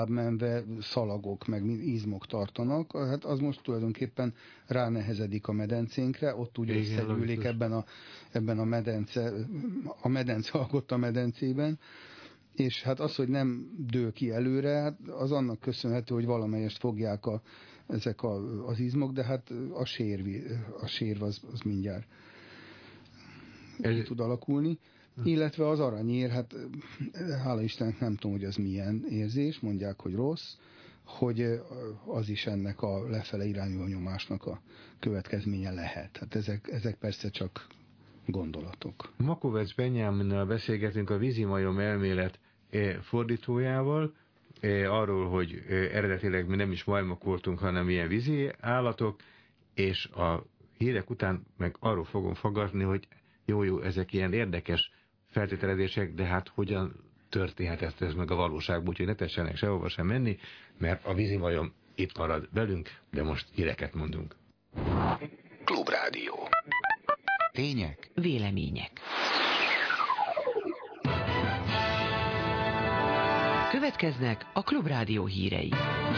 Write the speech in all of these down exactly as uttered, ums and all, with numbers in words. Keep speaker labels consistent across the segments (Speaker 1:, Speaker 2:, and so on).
Speaker 1: menve szalagok, meg izmok tartanak, hát az most tulajdonképpen ránehezedik a medencénkre, ott úgy összegyűlik ebben a, ebben a medence, a medence alkotta medencében, és hát az, hogy nem dől ki előre, hát az annak köszönhető, hogy valamelyest fogják a, ezek a, az izmok, de hát a sér, a sér az, az mindjárt ki tud alakulni. Illetve az aranyér, hát hála Istennek nem tudom, hogy az milyen érzés, mondják, hogy rossz, hogy az is ennek a lefele irányuló nyomásnak a következménye lehet. Hát ezek, ezek persze csak gondolatok.
Speaker 2: Makovec Benyáminnal beszélgetünk a vízimajom elmélet fordítójával, arról, hogy eredetileg mi nem is majmok voltunk, hanem ilyen vízi állatok, és a hírek után meg arról fogom fogadni, hogy jó-jó, ezek ilyen érdekes feltételezések, de hát hogyan történhet ezt, ez meg a valóságban, úgyhogy ne tessenek sehova sem menni, mert a vízimajom itt marad velünk, de most híreket mondunk.
Speaker 3: Klubrádió. Tények,
Speaker 4: vélemények. Következnek a Klubrádió hírei.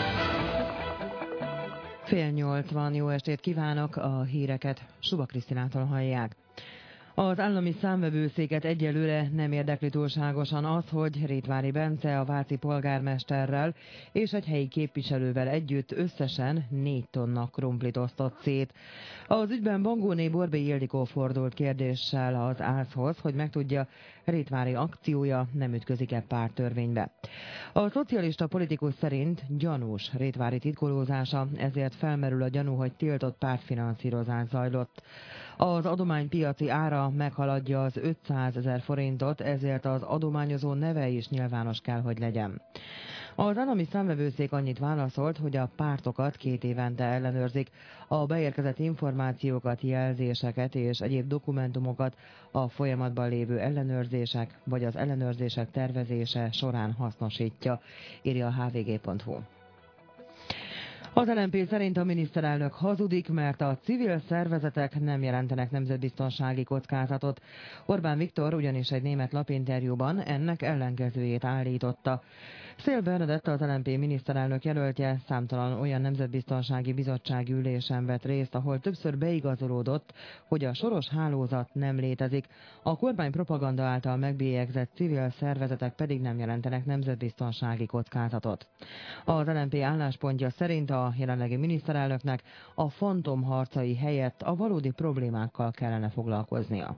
Speaker 5: Fél nyolc van, jó estét kívánok, a híreket Suba Krisztinától hallják. Az állami számvevőszéket egyelőre nem érdekli túlságosan az, hogy Rétvári Bence a váci polgármesterrel és egy helyi képviselővel együtt összesen négy tonna krumplit osztott szét. Az ügyben Bangóné Borbély Ildikó fordult kérdéssel az ÁSZ-hoz, hogy megtudja, Rétvári akciója nem ütközik-e párttörvénybe. A szocialista politikus szerint gyanús Rétvári titkolózása, ezért felmerül a gyanú, hogy tiltott pártfinanszírozás zajlott. Az adománypiaci ára meghaladja az ötszázezer forintot, ezért az adományozó neve is nyilvános kell, hogy legyen. Az állami számvevőszék annyit válaszolt, hogy a pártokat két évente ellenőrzik, a beérkezett információkat, jelzéseket és egyéb dokumentumokat a folyamatban lévő ellenőrzések vagy az ellenőrzések tervezése során hasznosítja, írja a há vé gé pont hú. Az el en pé szerint a miniszterelnök hazudik, mert a civil szervezetek nem jelentenek nemzetbiztonsági kockázatot. Orbán Viktor ugyanis egy német lapinterjúban ennek ellenkezőjét állította. Szél Bernadett, az el en pé miniszterelnök jelöltje számtalan olyan nemzetbiztonsági bizottsági ülésen vett részt, ahol többször beigazolódott, hogy a soros hálózat nem létezik, a kormány propaganda által megbélyegzett civil szervezetek pedig nem jelentenek nemzetbiztonsági kockázatot. Az el en pé álláspontja szerint a jelenlegi miniszterelnöknek a fantomharcai helyett a valódi problémákkal kellene foglalkoznia.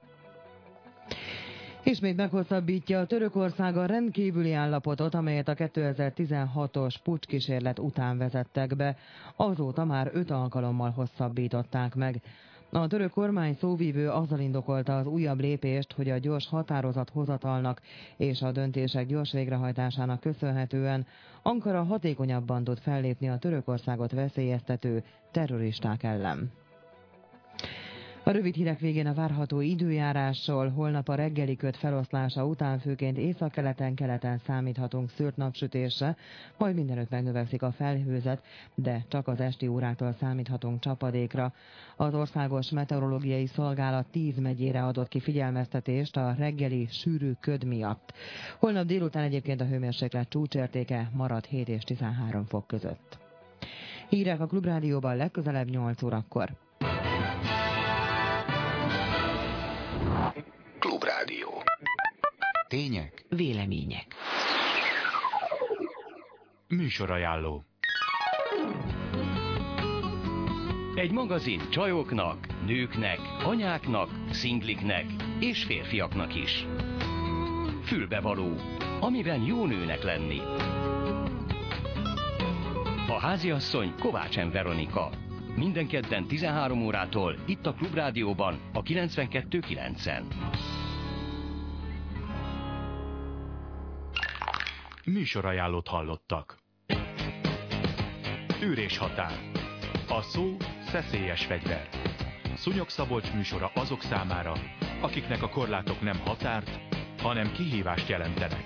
Speaker 5: Ismét meghosszabbítja a Törökország a rendkívüli állapotot, amelyet a kétezer-tizenhatos pucskísérlet után vezettek be. Azóta már öt alkalommal hosszabbították meg. A török kormány szóvívő azzal indokolta az újabb lépést, hogy a gyors határozathozatalnak és a döntések gyors végrehajtásának köszönhetően Ankara hatékonyabban tud fellépni a Törökországot veszélyeztető terroristák ellen. A rövid hírek végén a várható időjárásról. Holnap a reggeli köd feloszlása után főként északkeleten, keleten számíthatunk szűrt napsütésre, majd mindenütt megnövekszik a felhőzet, de csak az esti óráktól számíthatunk csapadékra. Az Országos Meteorológiai Szolgálat tíz megyére adott ki figyelmeztetést a reggeli sűrű köd miatt. Holnap délután egyébként a hőmérséklet csúcsértéke marad hét és tizenhárom fok között. Hírek a Klubrádióban legközelebb nyolc órakor.
Speaker 3: Klubrádió. Tények,
Speaker 4: vélemények.
Speaker 6: Műsorajánló. Egy magazin csajoknak, nőknek, anyáknak, szingliknek és férfiaknak is. Fülbevaló, amiben jó nőnek lenni. A háziasszony Kovács M. Veronika. Minden kedden tizenhárom órától itt a Klubrádióban a kilencvenkettő kilencen. Műsorajánlót hallottak. Űr és határ. A szó szeszélyes fegyver. Szúnyog Szabolcs műsora azok számára, akiknek a korlátok nem határt, hanem kihívást jelentenek.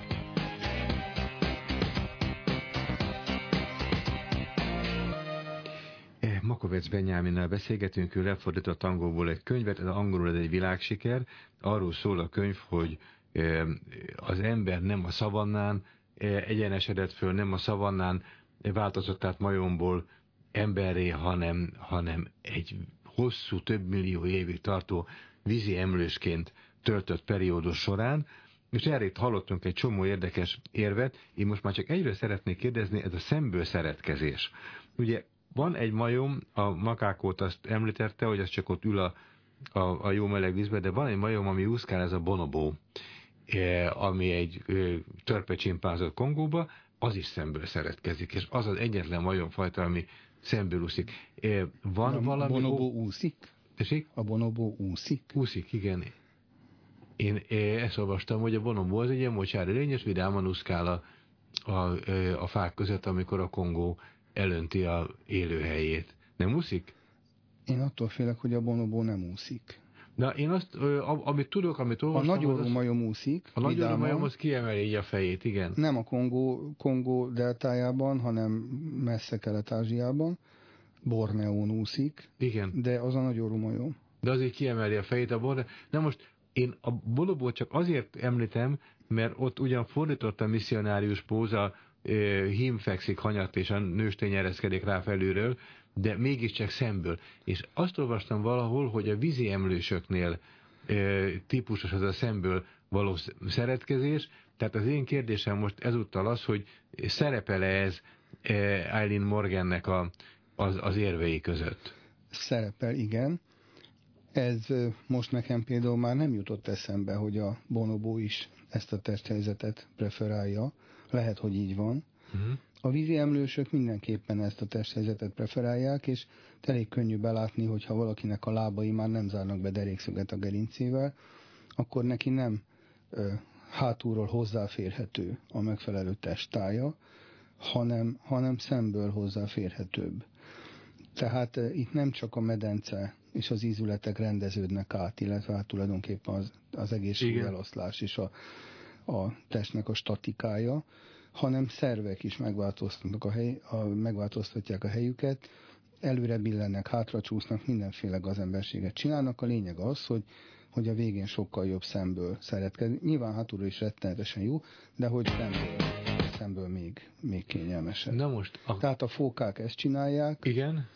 Speaker 2: Makovec Benyáminnal beszélgetünk, ő lefordított angolból egy könyvet, ez angolul ez egy világsiker. Arról szól a könyv, hogy az ember nem a szavannán egyenesedett föl, nem a szavannán változott át majomból emberré, hanem, hanem egy hosszú, több millió évig tartó vízi emlősként töltött periódus során, és erre itt hallottunk egy csomó érdekes érvet. Én most már csak egyről szeretnék kérdezni, ez a szemből szeretkezés. Ugye van egy majom, a makákót azt említette, hogy az csak ott ül a, a, a jó meleg vízbe, de van egy majom, ami úszkál, ez a bonobó, ami egy törpecsimpánzott Kongóba, az is szemből szeretkezik, és az az egyetlen majomfajta, ami szemből úszik. Van
Speaker 1: a
Speaker 2: valami...
Speaker 1: A bonobó úszik?
Speaker 2: Tessék?
Speaker 1: A bonobó úszik?
Speaker 2: Úszik, igen. Én, én ezt olvastam, hogy a bonobó az egy ilyen mocsári lény, és vidáman úszkál a, a, a fák között, amikor a Kongó elönti a élőhelyét. Nem úszik?
Speaker 1: Én attól félek, hogy a bonobó nem úszik.
Speaker 2: Na, én azt, amit tudok, amit olvastam...
Speaker 1: A nagyorú majom úszik.
Speaker 2: A nagyorú majom az kiemeli így a fejét, igen.
Speaker 1: Nem a Kongó, Kongó deltájában, hanem messze Kelet-Ázsiában. Borneón úszik.
Speaker 2: Igen.
Speaker 1: De az a nagyorú majom.
Speaker 2: De azért kiemeli a fejét a Borneó. Na most én a bonobót csak azért említem, mert ott ugyan fordított a misszionárius póza, hím fekszik hanyat, és a nőstény ereszkedik rá felülről, de mégiscsak szemből. És azt olvastam valahol, hogy a vízi emlősöknél e, típusos az a szemből való szeretkezés, tehát az én kérdésem most ezúttal az, hogy szerepel-e ez e, Eileen Morgannek a, az, az érvei között?
Speaker 1: Szerepel, igen. Ez most nekem például már nem jutott eszembe, hogy a bonobó is ezt a testhelyzetet preferálja. Lehet, hogy így van. Uh-huh. A vízi emlősök mindenképpen ezt a testhelyzetet preferálják, és elég könnyű belátni, hogyha valakinek a lábai már nem zárnak be derékszöget a gerincével, akkor neki nem ö, hátulról hozzáférhető a megfelelő testtája, hanem, hanem szemből hozzáférhetőbb. Tehát e, itt nem csak a medence és az ízületek rendeződnek át, illetve hát tulajdonképpen az, az egész súlyeloszlás és a, a testnek a statikája, hanem szervek is megváltoztatnak a hely, a, megváltoztatják a helyüket, előre billennek, hátra csúsznak, mindenféle gazemberséget csinálnak. A lényeg az, hogy, hogy a végén sokkal jobb szemből szeretkezni. Nyilván hátulról is rettenetesen jó, de hogy szemből, szemből még, még kényelmesebb.
Speaker 2: Na most a...
Speaker 1: Tehát a fókák ezt csinálják.
Speaker 2: Igen?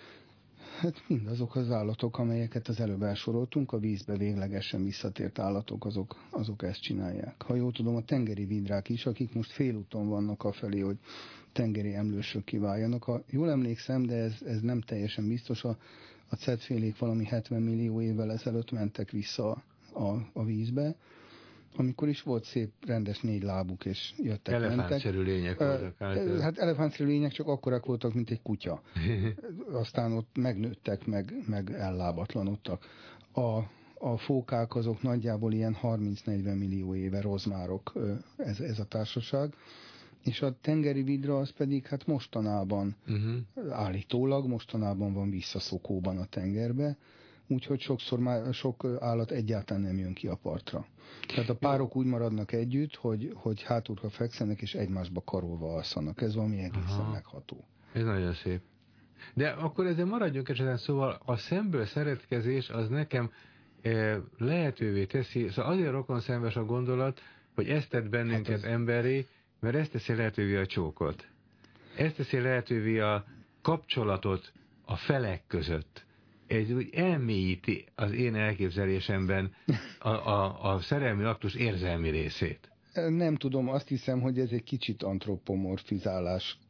Speaker 1: Hát mindazok az állatok, amelyeket az előbb elsoroltunk, a vízbe véglegesen visszatért állatok, azok, azok ezt csinálják. Ha jól tudom, a tengeri vidrák is, akik most félúton vannak afelé, hogy tengeri emlősök kiváljanak. Ha jól emlékszem, de ez, ez nem teljesen biztos, a, a cetfélék valami hetven millió évvel ezelőtt mentek vissza a, a vízbe, amikor is volt szép, rendes négy lábuk, és jöttek,
Speaker 2: elefántszerű lények voltak.
Speaker 1: Uh, hát elefántszerű lények csak akkorák voltak, mint egy kutya. Aztán ott megnőttek, meg, meg ellábatlanodtak. A, a fókák azok nagyjából ilyen harminc-negyven millió éve rozmárok, ez, ez a társaság. És a tengeri vidra az pedig hát mostanában, uh-huh. állítólag mostanában van visszaszokóban a tengerbe, úgyhogy sokszor már sok állat egyáltalán nem jön ki a partra. Tehát a párok úgy maradnak együtt, hogy, hogy hátulra fekszenek és egymásba karolva alszanak. Ez valami egészen Aha. megható.
Speaker 2: Ez nagyon szép. De akkor ezzel maradjunk esetben, szóval a szemből szeretkezés az nekem e, lehetővé teszi, szóval azért rokon szembes a gondolat, hogy ezt tett bennünket hát az... emberré, mert ezt teszi lehetővé a csókot. Ezt teszi lehetővé a kapcsolatot a felek között. Ez úgy elmélyíti az én elképzelésemben a, a, a szerelmi aktus érzelmi részét.
Speaker 1: Nem tudom, azt hiszem, hogy ez egy kicsit antropomorfizálás.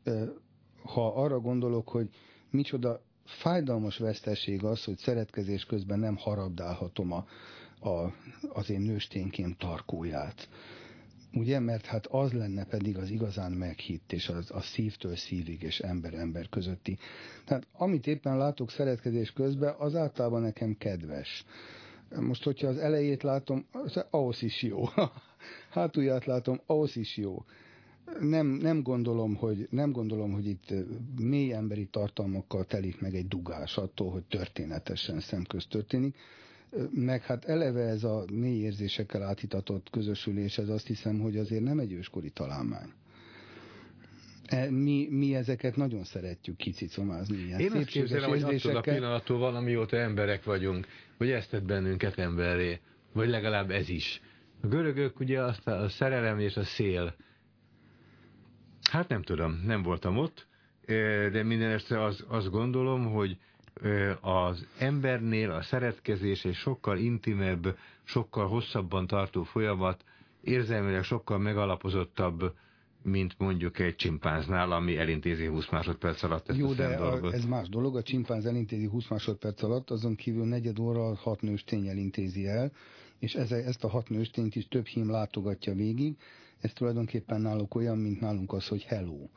Speaker 1: Ha arra gondolok, hogy micsoda fájdalmas veszteség az, hogy szeretkezés közben nem harabdálhatom a, a, az én nősténykém tarkóját. Ugye, mert hát az lenne pedig az igazán meghitt, és az a szívtől szívig, és ember-ember közötti. Tehát amit éppen látok szeretkezés közben, az általában nekem kedves. Most, hogyha az elejét látom, ahhoz is jó. Hátulját látom, ahhoz is jó. Nem, nem, gondolom, hogy, nem gondolom, hogy itt mély emberi tartalmakkal telik meg egy dugás attól, hogy történetesen szemközt történik. Meg hát eleve ez a mély érzésekkel áthitatott közösülés, ez azt hiszem, hogy azért nem egy őskori találmány. Mi, mi ezeket nagyon szeretjük kicicomázni. Ilyen
Speaker 2: Én azt képzelem, hogy attól a pillanattól valamióta emberek vagyunk, hogy ezt tett bennünket emberré, vagy legalább ez is. A görögök ugye azt a szerelem és a szél Hát nem tudom, nem voltam ott, de minden esetre az, azt gondolom, hogy az embernél a szeretkezés egy sokkal intimebb, sokkal hosszabban tartó folyamat, érzelmileg sokkal megalapozottabb, mint mondjuk egy csimpánznál, ami elintézi húsz másodperc alatt ezt
Speaker 1: Jó,
Speaker 2: a
Speaker 1: de
Speaker 2: dolgot.
Speaker 1: ez más dolog, a csimpánz elintézi húsz másodperc alatt, azon kívül negyed óra hat nőstény elintézi el, és ez, ezt a hat nőstényt is több hím látogatja végig, ez tulajdonképpen náluk olyan, mint nálunk az, hogy hello.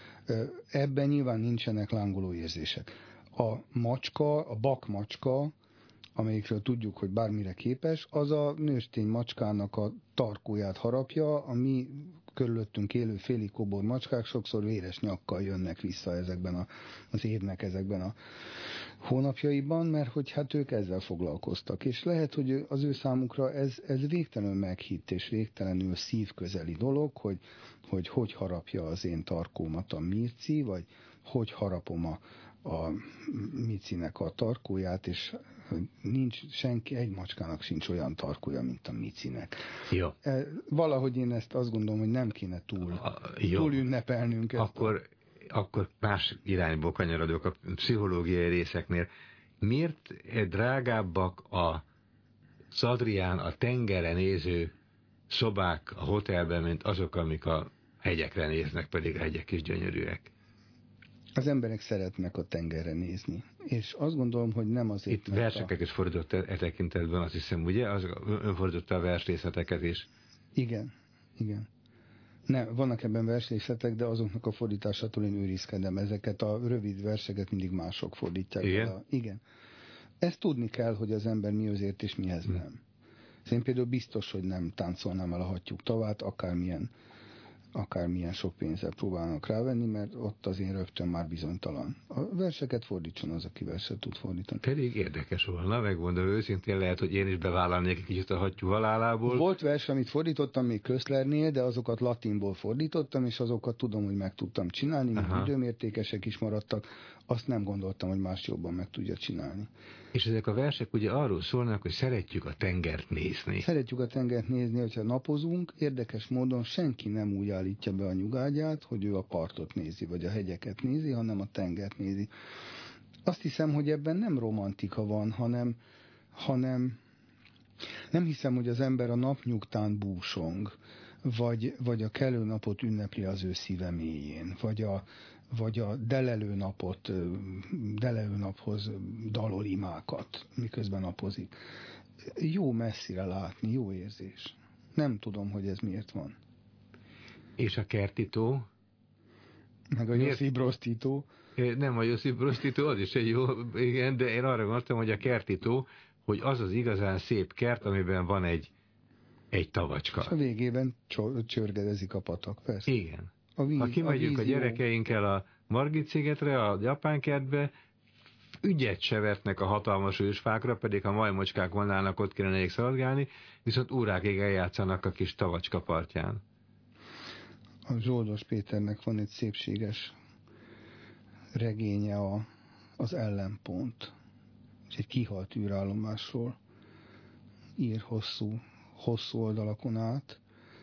Speaker 1: Ebben nyilván nincsenek lángoló érzések. A macska, a bakmacska, amelyikről tudjuk, hogy bármire képes, az a nőstény macskának a tarkóját harapja, a mi körülöttünk élő félig kobor macskák sokszor véres nyakkal jönnek vissza ezekben a, az évnek ezekben a hónapjaiban, mert hogy hát ők ezzel foglalkoztak. És lehet, hogy az ő számukra ez, ez végtelenül meghitt és végtelenül szívközeli dolog, hogy, hogy hogy harapja az én tarkómat a mirci, vagy hogy harapom a, a micinek a tarkóját, és nincs senki, egy macskának sincs olyan tarkója, mint a micinek.
Speaker 2: Jó.
Speaker 1: Valahogy én ezt azt gondolom, hogy nem kéne túl, a, túl ünnepelnünk ezt.
Speaker 2: Akkor, a... akkor más irányból kanyarodok a pszichológiai részeknél. Miért drágábbak a Adrián, a tengerre néző szobák a hotelben, mint azok, amik a hegyekre néznek, pedig a hegyek is gyönyörűek?
Speaker 1: Az emberek szeretnek a tengerre nézni. És azt gondolom, hogy nem azért...
Speaker 2: Itt verseket a... is fordított e tekintetben, azt hiszem, ugye? Az, ön fordította a versrészleteket is.
Speaker 1: Igen, igen. Nem, vannak ebben versrészletek, de azoknak a fordításától én őrizkedem. Ezeket a rövid verseket mindig mások fordítják.
Speaker 2: Igen?
Speaker 1: A... Igen. Ezt tudni kell, hogy az ember mi azért és mihez hmm. nem. Én például biztos, hogy nem táncolnám el a hattyúk tavát, akármilyen akármilyen sok pénzzel próbálnak rávenni, mert ott az én rögtön már bizonytalan. A verseket fordítson az, aki verset tud fordítani.
Speaker 2: Pedig érdekes volna, megmondom őszintén, lehet, hogy én is bevállalnék egy kicsit a hattyú halálából.
Speaker 1: Volt vers, amit fordítottam még Köszlernél, de azokat latinból fordítottam, és azokat tudom, hogy meg tudtam csinálni, még időmértékesek is maradtak. Azt nem gondoltam, hogy más jobban meg tudja csinálni.
Speaker 2: És ezek a versek ugye arról szólnak, hogy szeretjük a tengert nézni.
Speaker 1: Szeretjük a tengert nézni, hogyha napozunk, érdekes módon senki nem úgy állítja be a nyugágyát, hogy ő a partot nézi, vagy a hegyeket nézi, hanem a tengert nézi. Azt hiszem, hogy ebben nem romantika van, hanem, hanem nem hiszem, hogy az ember a napnyugtán búsong, vagy, vagy a kelő napot ünnepli az ő szíve mélyén, vagy a vagy a delelő napot, delelő naphoz dalol imákat, miközben napozik. Jó messzire látni, jó érzés. Nem tudom, hogy ez miért van.
Speaker 2: És a kertitó?
Speaker 1: Meg a Josip Broz-Tito?
Speaker 2: Nem, a Josip Broz-Tito, az is egy jó, igen, de én arra gondoltam, hogy a kertitó, hogy az az igazán szép kert, amiben van egy, egy tavacska. És
Speaker 1: a végében csörgedezik a patak, persze.
Speaker 2: Igen.
Speaker 1: A víz,
Speaker 2: ha kimegyünk a, a gyerekeinkkel a Margit szigetre, a japán kertbe, ügyet se vetnek a hatalmas ősfákra, pedig ha majmocskák volnának, ott kéne nekik szaladgálni, viszont órákig eljátszanak a kis tavacska partján.
Speaker 1: A Zsoldos Péternek van egy szépséges regénye, a, az Ellenpont, és egy kihalt űrállomásról ír hosszú, hosszú oldalakon át,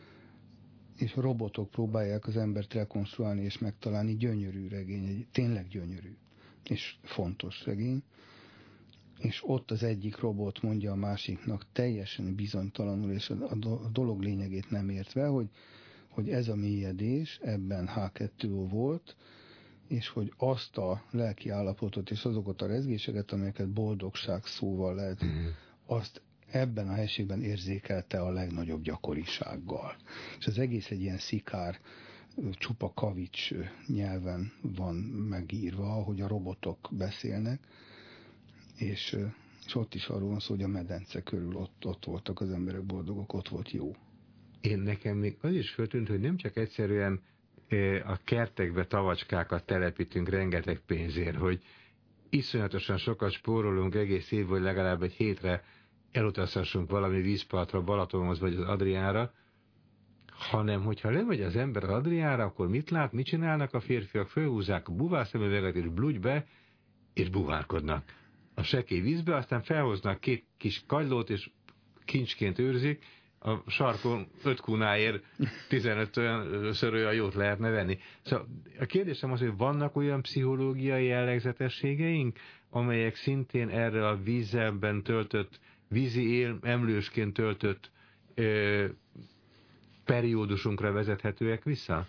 Speaker 1: és a robotok próbálják az embert rekonstruálni és megtalálni. Gyönyörű regény, egy, tényleg gyönyörű, és fontos regény. És ott az egyik robot mondja a másiknak teljesen bizonytalanul, és a, a dolog lényegét nem értve, hogy, hogy ez a mélyedés ebben há kettő o volt, és hogy azt a lelki állapotot és azokat a rezgéseket, amelyeket boldogság szóval lehet, mm. azt ebben a helységben érzékelte a legnagyobb gyakorisággal. És az egész egy ilyen szikár, csupa kavics nyelven van megírva, hogy a robotok beszélnek, és, és ott is arról van szó, hogy a medence körül ott, ott voltak az emberek boldogok, ott volt jó.
Speaker 2: Én nekem még az is föltűnt, hogy nem csak egyszerűen a kertekbe tavacskákat telepítünk rengeteg pénzért, hogy iszonyatosan sokat spórolunk egész évben, hogy legalább egy hétre elutazhassunk valami vízpartra, Balatonhoz vagy az Adriánra, hanem hogyha lemegy az ember az Adriánra, akkor mit lát, mit csinálnak a férfiak? Fölhúzzák a buvárszemüveget és blúgybe, és buvárkodnak a sekély vízbe, aztán felhoznak két kis kagylót, és kincsként őrzik, a sarkon öt kunáért tizenöt-ször olyan jót lehetne venni. Szóval a kérdésem az, hogy vannak olyan pszichológiai jellegzetességeink, amelyek szintén erre a vízzelben töltött, vízi él, emlősként töltött ö, periódusunkra vezethetőek vissza?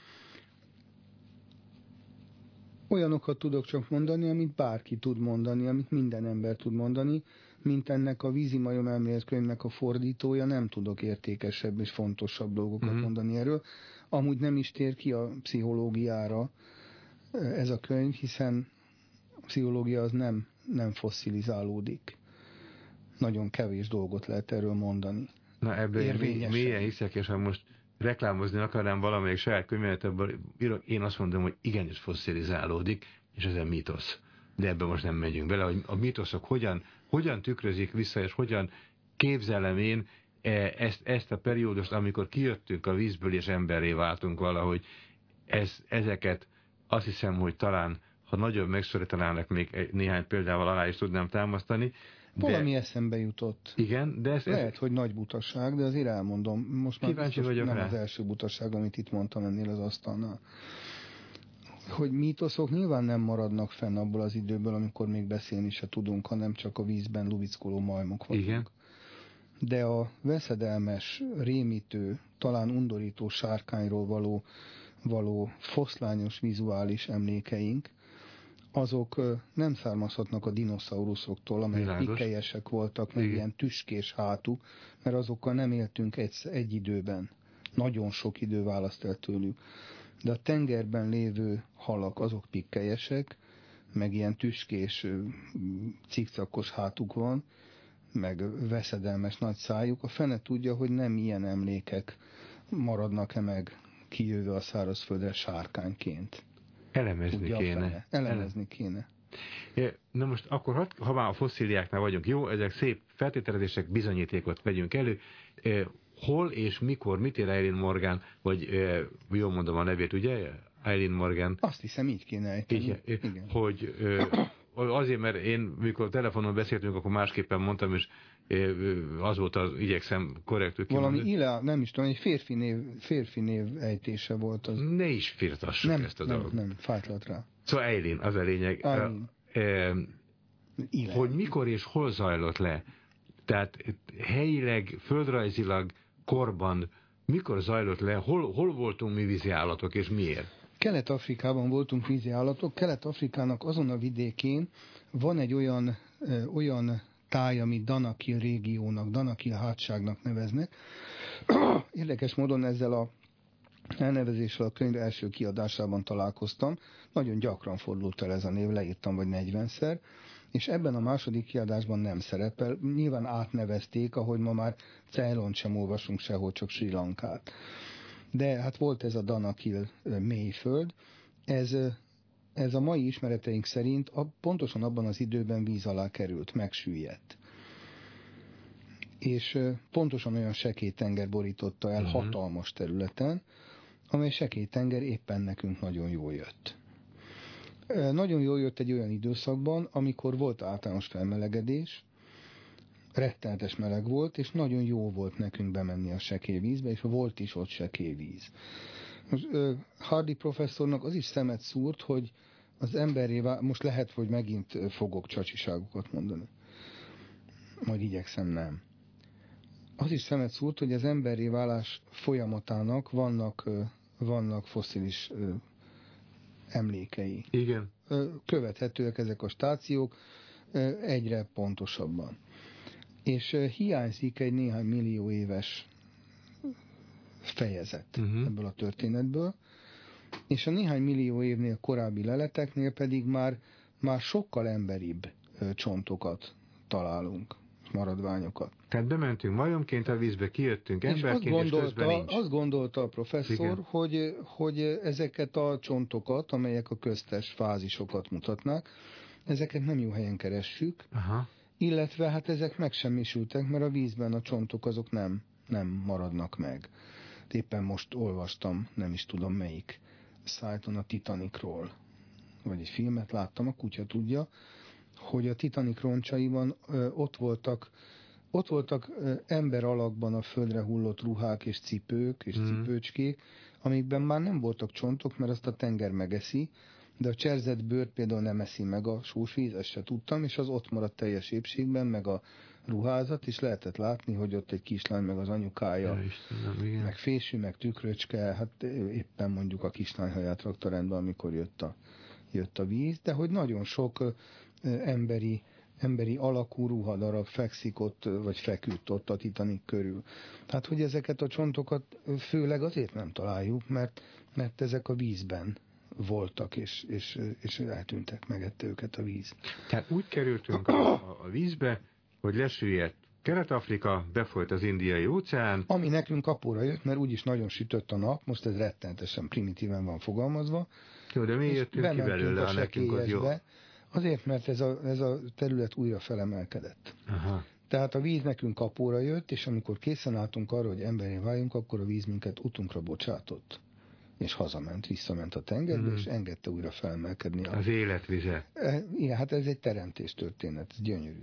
Speaker 1: Olyanokat tudok csak mondani, amit bárki tud mondani, amit minden ember tud mondani, mint ennek a vízimajom elméletkönyvnek a fordítója, nem tudok értékesebb és fontosabb dolgokat mm-hmm. mondani erről. Amúgy nem is tér ki a pszichológiára ez a könyv, hiszen a pszichológia az nem, nem fosszilizálódik. Nagyon kevés dolgot lehet erről mondani.
Speaker 2: Na ebből mélyen hiszek, és ha most reklámozni akarnám valamelyik saját könyvemet, ebből én azt mondom, hogy igenis fosszilizálódik, és ez a mítosz. De ebben most nem megyünk bele, hogy a mítoszok hogyan, hogyan tükrözik vissza, és hogyan képzelem én ezt, ezt a periódust, amikor kijöttünk a vízből, és emberré váltunk valahogy. Ez, ezeket azt hiszem, hogy talán, ha nagyon megszorítanának, még néhány példával alá is tudnám támasztani.
Speaker 1: Valami eszembe jutott.
Speaker 2: Igen, de ez...
Speaker 1: Lehet, ez... hogy nagy butaság, de azért elmondom. Most már
Speaker 2: kíváncsi vagyok
Speaker 1: nem
Speaker 2: rá.
Speaker 1: Az első butaság, amit itt mondtam ennél az asztalnál. Hogy mítoszok nyilván nem maradnak fenn abból az időből, amikor még beszélni se tudunk, hanem csak a vízben lubickoló majmok vagyunk.
Speaker 2: Igen.
Speaker 1: De a veszedelmes, rémítő, talán undorító sárkányról való, való foszlányos vizuális emlékeink, azok nem származhatnak a dinoszauruszoktól, amelyek pikkelyesek voltak, meg ilyen tüskés hátuk, mert azokkal nem éltünk egy, egy időben. Nagyon sok idő választ el tőlük. De a tengerben lévő halak, azok pikkelyesek, meg ilyen tüskés, cikcakos hátuk van, meg veszedelmes nagy szájuk. A fene tudja, hogy nem ilyen emlékek maradnak-e meg kijöve a szárazföldre sárkányként.
Speaker 2: Elemezni kéne.
Speaker 1: Elemezni kéne.
Speaker 2: Na most akkor, ha már a fosszíliáknál vagyunk, jó, ezek szép feltételezések, bizonyítékot vegyünk elő. Hol és mikor, mit ér Eileen Morgan, vagy jól mondom a nevét, ugye? Eileen Morgan.
Speaker 1: Azt hiszem, így kéne ejteni.
Speaker 2: Igen. Igen. Hogy azért, mert én, mikor telefonon beszéltünk, akkor másképpen mondtam, és az volt az, igyekszem korrektül kimondani.
Speaker 1: Valami Ilea, nem is tudom, egy férfi név, férfi név ejtése volt az.
Speaker 2: Ne is firtassuk
Speaker 1: nem,
Speaker 2: ezt a
Speaker 1: nem,
Speaker 2: dolgot.
Speaker 1: Nem, nem, fájtlat rá.
Speaker 2: Szóval Eileen, az a lényeg.
Speaker 1: Eileen.
Speaker 2: E, hogy mikor és hol zajlott le. Tehát helyileg, földrajzilag, korban, mikor zajlott le, hol, hol voltunk mi vízi állatok, és miért?
Speaker 1: Kelet-Afrikában voltunk vízi állatok. Kelet-Afrikának azon a vidékén van egy olyan, ö, olyan táj, amit Danakil régiónak, Danakil hátságnak neveznek. Érdekes módon ezzel a elnevezéssel a könyv első kiadásában találkoztam. Nagyon gyakran fordult el ez a név, leírtam vagy negyvenszer, és ebben a második kiadásban nem szerepel. Nyilván átnevezték, ahogy ma már Ceylont sem olvasunk sehol, csak Sri Lankát. De hát volt ez a Danakil mélyföld, ez, ez a mai ismereteink szerint a, pontosan abban az időben víz alá került, megsüllyedt. És pontosan olyan sekélytenger borította el uh-huh. hatalmas területen, amely sekélytenger éppen nekünk nagyon jól jött. Nagyon jól jött egy olyan időszakban, amikor volt általános felmelegedés, rettenetes meleg volt, és nagyon jó volt nekünk bemenni a sekélyvízbe, és volt is ott sekélyvíz. Most Hardy professzornak az is szemet szúrt, hogy az emberré vál... most lehet, hogy megint fogok csacsiságokat mondani. Majd igyekszem nem. Az is szemet szúrt, hogy az emberré válás folyamatának vannak, vannak fosszilis emlékei.
Speaker 2: Igen.
Speaker 1: Követhetőek ezek a stációk egyre pontosabban. És hiányzik egy néhány millió éves fejezet uh-huh. ebből a történetből, és a néhány millió évnél korábbi leleteknél pedig már, már sokkal emberibb csontokat találunk, maradványokat.
Speaker 2: Tehát bementünk majomként a vízbe, kijöttünk emberként, és,
Speaker 1: gondolta,
Speaker 2: és közben nincs.
Speaker 1: Azt gondolta a professzor, hogy, hogy ezeket a csontokat, amelyek a köztes fázisokat mutatnák, ezeket nem jó helyen keressük,
Speaker 2: Aha.
Speaker 1: illetve hát ezek megsemmisültek, mert a vízben a csontok azok nem, nem maradnak meg. Éppen most olvastam, nem is tudom melyik szájton a Titanicról, vagy egy filmet láttam, a kutya tudja, hogy a Titanic roncsaiban ö, ott voltak Ott voltak ember alakban a földre hullott ruhák és cipők és mm. cipőcskék, amikben már nem voltak csontok, mert azt a tenger megeszi, de a cserzett bőrt például nem eszi meg a sósvíz, ezt se tudtam, és az ott maradt teljes épségben, meg a ruházat, és lehetett látni, hogy ott egy kislány, meg az anyukája,
Speaker 2: ja, Istenem,
Speaker 1: meg fésű, meg tükröcske, hát éppen mondjuk a kislány haját rakta rendbe, amikor jött a, jött a víz, de hogy nagyon sok emberi emberi alakú ruhadarab fekszik ott, vagy feküdt ott a Titanic körül. Tehát, hogy ezeket a csontokat főleg azért nem találjuk, mert, mert ezek a vízben voltak, és, és, és eltűntek, megette őket a víz.
Speaker 2: Tehát úgy kerültünk a, a vízbe, hogy lesüllyedt Kelet-Afrika, befolyt az Indiai óceán.
Speaker 1: Ami nekünk kapóra jött, mert úgyis nagyon sütött a nap, most ez rettenetesen primitíven van fogalmazva.
Speaker 2: Jó, de mi jöttünk ki belőle, a nekünk az jó?
Speaker 1: Azért, mert ez a, ez a terület újra felemelkedett.
Speaker 2: Aha.
Speaker 1: Tehát a víz nekünk kapóra jött, és amikor készen álltunk arra, hogy emberré váljunk, akkor a víz minket utunkra bocsátott. És hazament, visszament a tengerbe, mm. és engedte újra felemelkedni.
Speaker 2: Az életvize.
Speaker 1: Igen, hát ez egy teremtés történet, ez gyönyörű.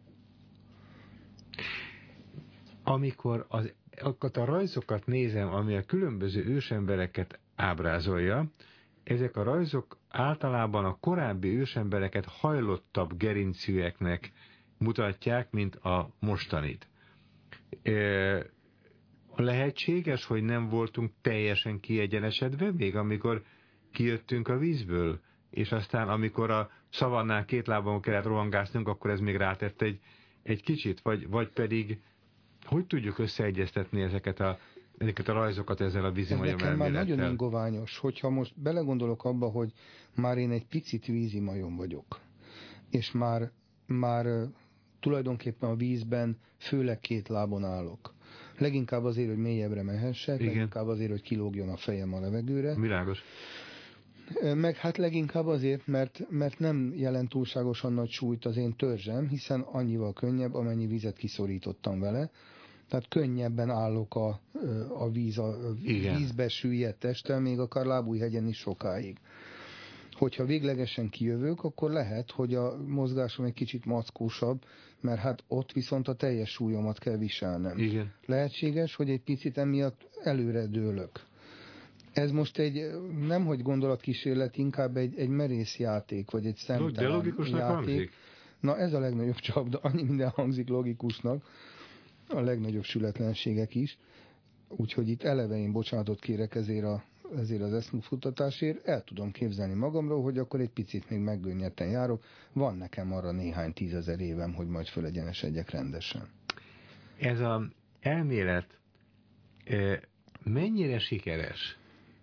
Speaker 2: Amikor az, a rajzokat nézem, ami a különböző ősembereket ábrázolja, ezek a rajzok általában a korábbi ősembereket hajlottabb gerincűeknek mutatják, mint a mostanit. E, lehetséges, hogy nem voltunk teljesen kiegyenesedve, még amikor kijöttünk a vízből, és aztán amikor a szavannán két lábon kellett rohangásznunk, akkor ez még rátett egy, egy kicsit, vagy, vagy pedig hogy tudjuk összeegyeztetni ezeket a ezeket a rajzokat ezzel a vízimajom elmélettel?
Speaker 1: Nekem már nagyon ingoványos, hogyha most belegondolok abba, hogy már én egy picit vízimajom vagyok, és már, már tulajdonképpen a vízben főleg két lábon állok. Leginkább azért, hogy mélyebbre mehessek, igen. Leginkább azért, hogy kilógjon a fejem a levegőre.
Speaker 2: Világos.
Speaker 1: Meg hát leginkább azért, mert, mert nem jelent túlságosan nagy súlyt az én törzsem, hiszen annyival könnyebb, amennyi vizet kiszorítottam vele. Tehát könnyebben állok a, a, víz, a vízbe süllyedt testtel, még akár Lábújhegyen is sokáig. Hogyha véglegesen kijövök, akkor lehet, hogy a mozgásom egy kicsit mackósabb, mert hát ott viszont a teljes súlyomat kell viselnem.
Speaker 2: Igen.
Speaker 1: Lehetséges, hogy egy picit emiatt előre dőlök. Ez most egy, nemhogy gondolatkísérlet, inkább egy, egy merész játék, vagy egy szemtelen
Speaker 2: de logikusnak
Speaker 1: játék.
Speaker 2: Hangzik.
Speaker 1: Na ez a legnagyobb csapda, annyi minden hangzik logikusnak, a legnagyobb sületlenségek is. Úgyhogy itt eleve én bocsánatot kérek ezért, a, ezért az eszmúfutatásért. El tudom képzelni magamról, hogy akkor egy picit még meggönnyedten járok. Van nekem arra néhány tízezer évem, hogy majd fölegyenesedjek rendesen.
Speaker 2: Ez az elmélet mennyire sikeres?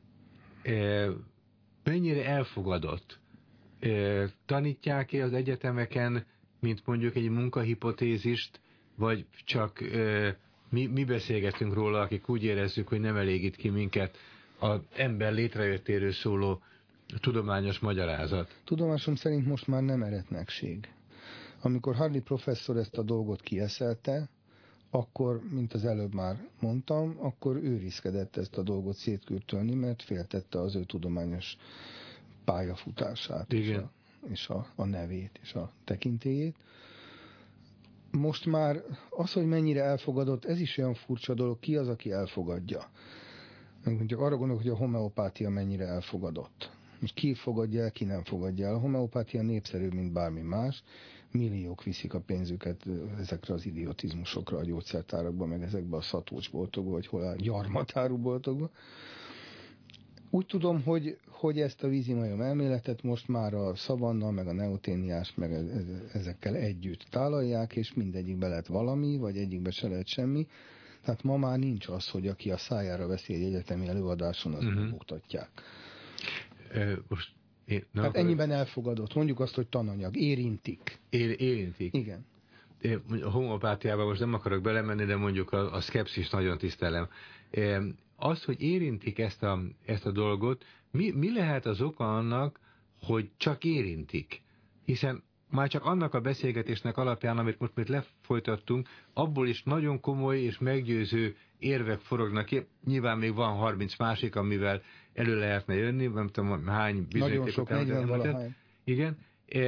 Speaker 2: Mennyire elfogadott? Tanítják-e az egyetemeken, mint mondjuk egy munkahipotézist, vagy csak mi, mi beszélgetünk róla, akik úgy érezzük, hogy nem elégít ki minket az ember létrejöttéről szóló tudományos magyarázat?
Speaker 1: Tudomásom szerint most már nem eretnekség. Amikor Hardy professzor ezt a dolgot kieszelte, akkor, mint az előbb már mondtam, akkor őrizkedett ezt a dolgot szétkürtölni, mert féltette az ő tudományos pályafutását, és, a, és a, a nevét, és a tekintélyét. Most már az, hogy mennyire elfogadott, ez is olyan furcsa dolog, ki az, aki elfogadja. Csak arra gondolok, hogy a homeopátia mennyire elfogadott. Most ki fogadja el, ki nem fogadja el. A homeopátia népszerűbb, mint bármi más. Milliók viszik a pénzüket ezekre az idiotizmusokra a gyógyszertárakba, meg ezekbe a szatócsboltokba, vagy hol a gyarmatáruboltokba. Úgy tudom, hogy, hogy ezt a vízimajom elméletet most már a szavanna, meg a neoténiás, meg ezekkel együtt tálalják, és mindegyikbe lehet valami, vagy egyikbe se lehet semmi. Tehát ma már nincs az, hogy aki a szájára veszi egy egyetemi előadáson, azt uh-huh. oktatják.
Speaker 2: Uh, most én, na,
Speaker 1: hát ennyiben elfogadott. Mondjuk azt, hogy tananyag. Érintik.
Speaker 2: Ér, érintik.
Speaker 1: Igen.
Speaker 2: A homopátiában most nem akarok belemenni, de mondjuk a, a szkepszis nagyon tisztelem. Az, hogy érintik ezt a, ezt a dolgot, mi, mi lehet az oka annak, hogy csak érintik? Hiszen már csak annak a beszélgetésnek alapján, amit most még lefolytattunk, abból is nagyon komoly és meggyőző érvek forognak ki. Nyilván még van harminc másik, amivel elő lehetne jönni, nem tudom hány bizonyítékot.
Speaker 1: Nagyon sok, negyven valahány.
Speaker 2: Igen.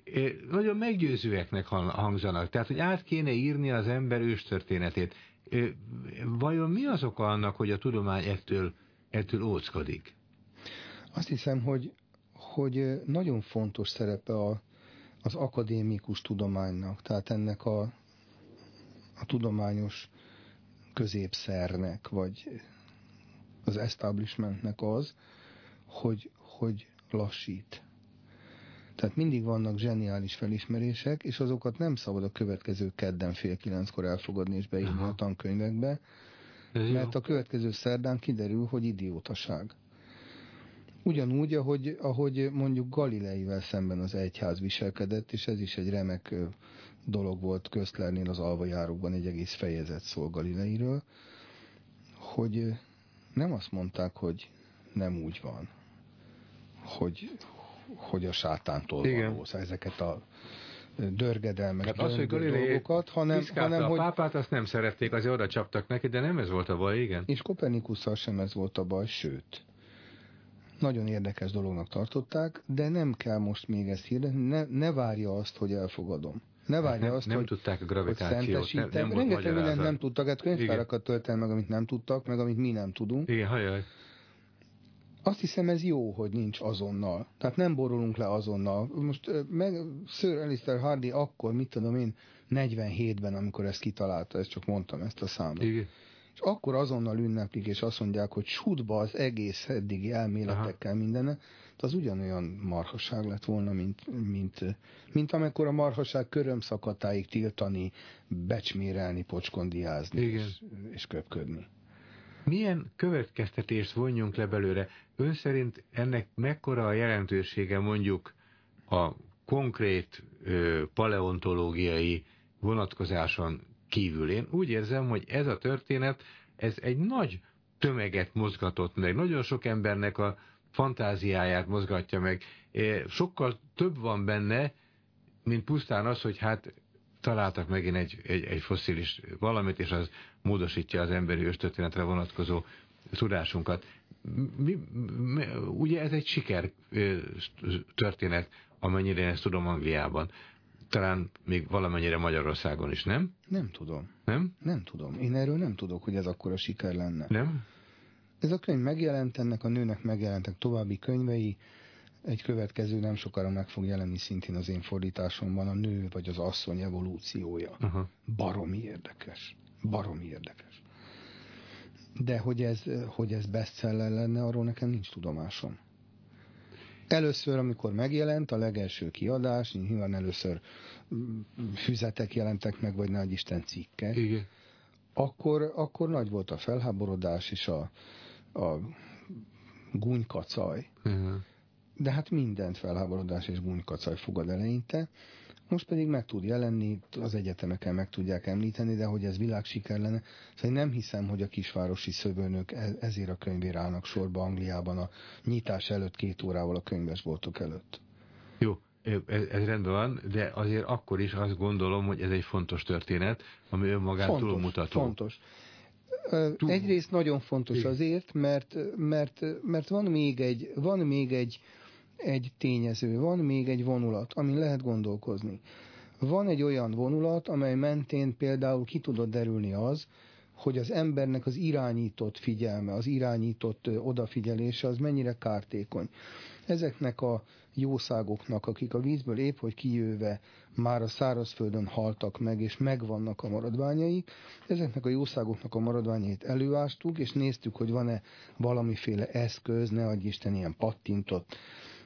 Speaker 2: nagyon meggyőzőeknek hangzanak. Tehát, hogy át kéne írni az ember őstörténetét. Vajon mi az oka annak, hogy a tudomány ettől, ettől óckodik?
Speaker 1: Azt hiszem, hogy, hogy nagyon fontos szerepe a, az akadémikus tudománynak, tehát ennek a, a tudományos középszernek, vagy az establishmentnek az, hogy, hogy lassít. Tehát mindig vannak zseniális felismerések, és azokat nem szabad a következő kedden fél kilenckor elfogadni és beírni Aha. a tankönyvekbe, mert a következő szerdán kiderül, hogy idiótaság. Ugyanúgy, ahogy, ahogy mondjuk Galileivel szemben az egyház viselkedett, és ez is egy remek dolog volt Köszlernél az alvajárókban, egy egész fejezet szól Galileiről, hogy nem azt mondták, hogy nem úgy van, hogy, hogy a sátántól való, ezeket a dörgedelmes hát az, hogy dolgokat, hanem, hanem
Speaker 2: a
Speaker 1: hogy...
Speaker 2: pápát azt nem szerették, azért oda csaptak neki, de nem ez volt a baj, igen?
Speaker 1: És Kopernikusszal sem ez volt a baj, sőt. Nagyon érdekes dolognak tartották, de nem kell most még ezt hirdetni, ne, ne várja azt, hogy elfogadom. Ne várja
Speaker 2: nem,
Speaker 1: azt,
Speaker 2: nem
Speaker 1: hogy,
Speaker 2: tudták a gravitációt,
Speaker 1: nem, nem volt rengeteg mindent nem tudtak, hát könyvtárakat tölteni meg, amit nem tudtak, meg amit mi nem tudunk.
Speaker 2: Igen, hajjaj.
Speaker 1: Azt hiszem, ez jó, hogy nincs azonnal. Tehát nem borulunk le azonnal. Most meg Sir Alistair Hardy akkor, mit tudom én, negyvenhétben, amikor ezt kitalálta, ezt csak mondtam, ezt a számot. Igen. És akkor azonnal ünneplik, és azt mondják, hogy sútba az egész eddigi elméletekkel mindenne, az ugyanolyan marhaság lett volna, mint, mint, mint amikor a marhaság körömszakatáig tiltani, becsmérelni, pocskondiázni és, és köpködni.
Speaker 2: Milyen következtetést vonjunk le belőle? Ön szerint ennek mekkora a jelentősége mondjuk a konkrét ö, paleontológiai vonatkozáson kívül? Én úgy érzem, hogy ez a történet, ez egy nagy tömeget mozgatott meg. Nagyon sok embernek a fantáziáját mozgatja meg. Sokkal több van benne, mint pusztán az, hogy hát találtak megint egy, egy, egy fosszilis valamit, és az módosítja az emberi őstörténetre vonatkozó tudásunkat. Mi, mi, ugye ez egy siker történet, amennyire én ezt tudom Angliában. Talán még valamennyire Magyarországon is, nem?
Speaker 1: Nem tudom.
Speaker 2: Nem?
Speaker 1: Nem tudom. Én erről nem tudok, hogy ez akkora siker lenne.
Speaker 2: Nem?
Speaker 1: Ez a könyv megjelent, ennek a nőnek megjelentek további könyvei, egy következő nem sokára meg fog jelenni szintén az én fordításomban, a nő vagy az asszony evolúciója. Aha. Baromi érdekes. Baromi érdekes. De hogy ez, hogy ez bestseller lenne, arról nekem nincs tudomásom. Először, amikor megjelent a legelső kiadás, nyilván először füzetek jelentek meg, vagy nagy Isten cikkek, Igen. Akkor, akkor nagy volt a felháborodás és a, a gúnykacaj. Uh-huh. De hát mindent felháborodás és gúnykacaj fogad eleinte. Most pedig meg tud jelenni, az egyetemeken meg tudják említeni, de hogy ez világsiker lenne. Szóval nem hiszem, hogy a kisvárosi szövőnök ezért a könyvére állnak sorba Angliában a nyitás előtt két órával a könyvesboltok előtt.
Speaker 2: Jó, ez, ez rendben van, de azért akkor is azt gondolom, hogy ez egy fontos történet, ami önmagán fontos, túlmutató.
Speaker 1: Fontos. Egyrészt nagyon fontos azért, mert, mert, mert van még egy, van még egy egy tényező, van még egy vonulat, amin lehet gondolkozni. Van egy olyan vonulat, amely mentén például ki tudod derülni az, hogy az embernek az irányított figyelme, az irányított odafigyelése az mennyire kártékony. Ezeknek a jószágoknak, akik a vízből épp hogy kijöve már a szárazföldön haltak meg, és megvannak a maradványaik, ezeknek a jószágoknak a maradványait előástuk, és néztük, hogy van-e valamiféle eszköz, ne adj Isten, ilyen pattintott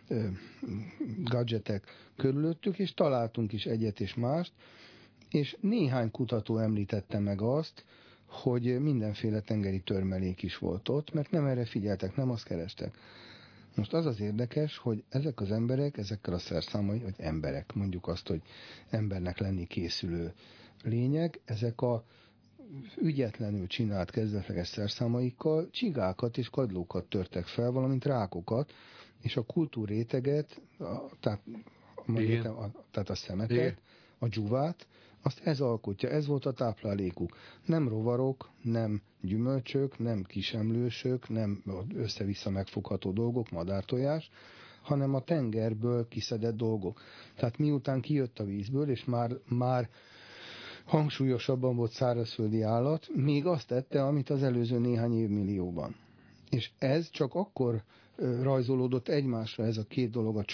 Speaker 1: gadgetek körülöttük, és találtunk is egyet és mást, és néhány kutató említette meg azt, hogy mindenféle tengeri törmelék is volt ott, mert nem erre figyeltek, nem azt kerestek. Most az az érdekes, hogy ezek az emberek, ezekkel a szerszámai, vagy emberek, mondjuk azt, hogy embernek lenni készülő lények, ezek a ügyetlenül csinált kezdetleges szerszámaikkal csigákat és kagylókat törtek fel, valamint rákokat, és a kultúrréteget, a, tehát, a, a, tehát a szemeket, Igen. a dzsuvát, azt ez alkotja, ez volt a táplálékuk. Nem rovarok, nem gyümölcsök, nem kisemlősök, nem össze-vissza megfogható dolgok, madártojás, hanem a tengerből kiszedett dolgok. Tehát miután kijött a vízből, és már, már hangsúlyosabban volt szárazföldi állat, még azt tette, amit az előző néhány évmillióban. És ez csak akkor rajzolódott egymásra, ez a két dolog, a